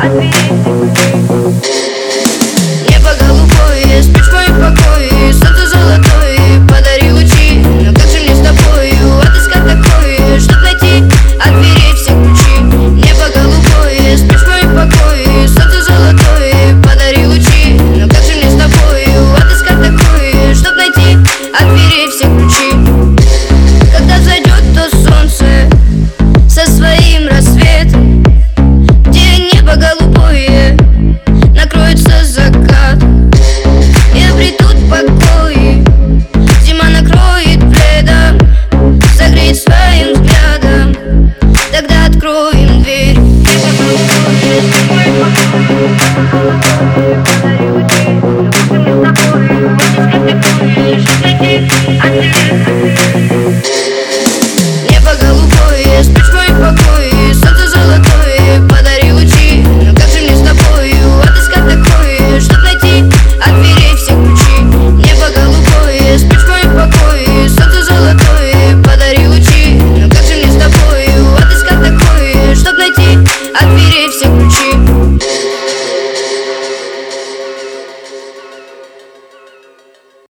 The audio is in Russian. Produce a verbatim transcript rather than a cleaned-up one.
Небо голубое, спишь в моем покое, солнце золотое, подари лучи. Но как же мне с тобою отыскать такое, чтоб найти от дверей все ключи? Небо голубое, спишь в моем покое, солнце золотое, подари лучи. Но как же мне с тобою отыскать такое, чтоб найти от дверей все ключи? Когда зайдет то солнце со своим рассветом, где небо голубое, накроется закат, и обретут покой, зима накроет пледом, согреет своим взглядом, тогда откроем дверь. Небо голубое, спой покой, подари лучи. Но как же мне с тобой отыскать такое, чтоб найти от дверей.